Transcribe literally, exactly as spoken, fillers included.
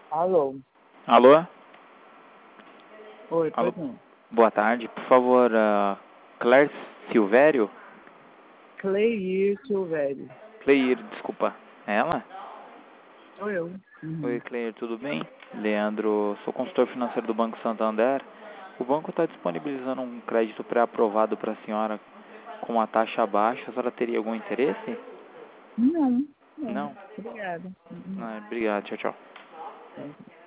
Alô? Alô? Oi, Alô? pois não. Boa tarde. Por favor, uh, Claire Silvério? Cleir Silvério. Cleir, desculpa. É ela? Sou eu. Oi, Uhum. Cleir, tudo bem? Leandro, sou consultor financeiro do Banco Santander. O banco está disponibilizando um crédito pré-aprovado para a senhora com uma taxa baixa. A senhora teria algum interesse? Não, não. Não? Obrigada. Uhum. Ah, obrigado. Tchau, tchau. Tá.